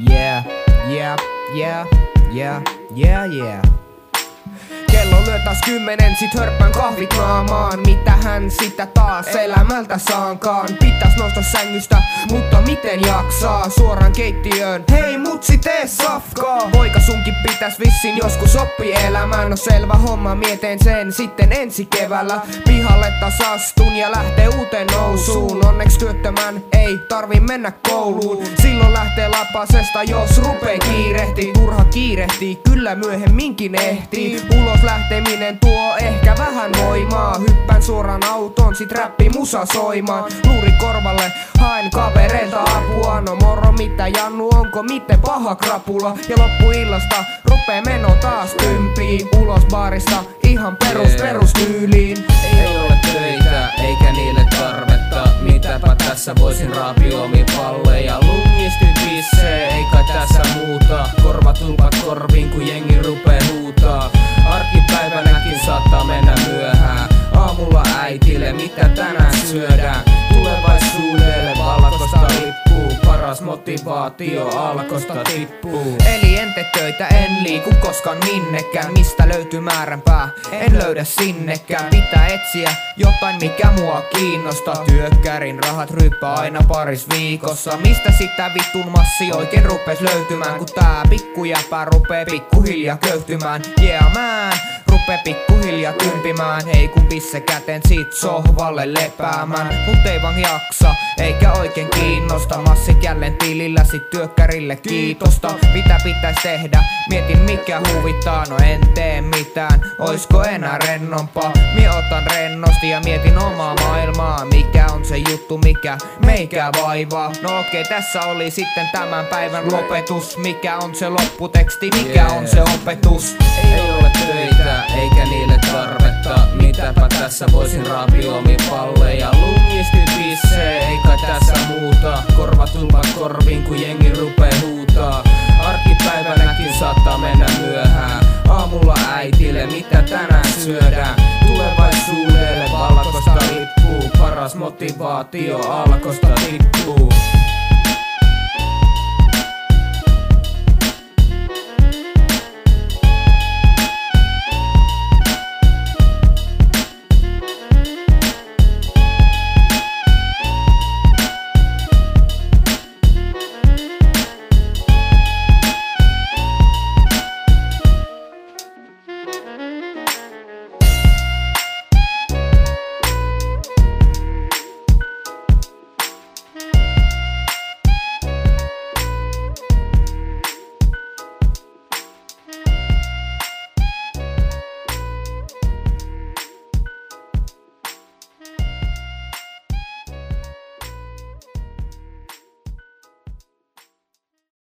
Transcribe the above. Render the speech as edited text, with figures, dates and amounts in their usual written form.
Yeah, yeah, yeah, yeah, yeah, yeah. Kello lyö taas 10, sit hörppään kahvit naamaan. Mitähän sitä taas elämältä saankaan? Pitäis nousta sängystä, mutta miten jaksaa? Suoraan keittiöön, hei mutsi tee safkaa. Poika sunkin pitäis vissin joskus oppii elämään. No selvä homma, mietin sen sitten ensi keväällä. Pihalle taas astun ja lähtee uuteen nousuun. Onneks työttömän ei tarvi mennä kouluun. Silloin lähtee lapasesta, jos rupee kiirehtii. Turha kiirehtii, kyllä myöhemminkin ehtii. Ulos lähteminen tuo ehkä vähän voimaa. Hyppään suoraan autoon, sit räppi musa soimaan. Luuri korvalle, haen kavereilta apua. No moro, mitä Jannu, onko miten paha krapula? Ja loppuillasta rupee meno taas tympiin. Ulos baarista ihan perustyyliin. Ei ole töitä, eikä niille tarvetta. Mitäpä tässä voisin raapia omi palleja. Lungistin pissee, ei kai tässä muuta. Korvatulpa korviin, kun jengi rupee huutaa. Arkipäivänäkin saattaa mennä myöhään. Aamulla äitille, mitä tänään syödään? Tulevaisuudelle vallakosta lippuu. Paras motivaatio alkosta tippuu. Eli en tee töitä, en liiku koskaan minnekään. Mistä löytyy määränpää? En löydä sinnekään. Pitää etsiä jotain mikä mua kiinnostaa. Työkkärin rahat ryyppää aina paris viikossa. Mistä sitä vittun massi oikein rupes löytymään? Kun tää pikkujäpä rupee pikkuhiljaa köyhtymään. Yeah man, rupee pikkuhiljaa tympimään. Hei kun pisse käteen sit sohvalle lepäämään. Mut ei vaan jaksa, eikä oikein kiinnosta. Massi jälleen tilillä, sit työkkärille kiitosta. Mitä pitäis tehdä? Mietin mikä huvittaa, no en tee mitään. Oisko enää rennompaa? Mie otan rennosti ja mietin omaa maailmaa. Mikä on se juttu, mikä meikä vaivaa? No okei, tässä oli sitten tämän päivän lopetus. Mikä on se lopputeksti? Mikä on se opetus? Ei ole töitä, eikä niille tarvetta. Mitäpä tässä voisin raapia omi palleja. Lungistin pissee, ei kai tässä muuta. Korvatulpa korviin, kun jengi rupee huutaa. Arkipäivänäkin saattaa mennä myöhään. Aamulla äitille, mitä tänään syödään? Tulevaisuudelle vallakosta lippuu. Paras motivaatio alkosta tippuu.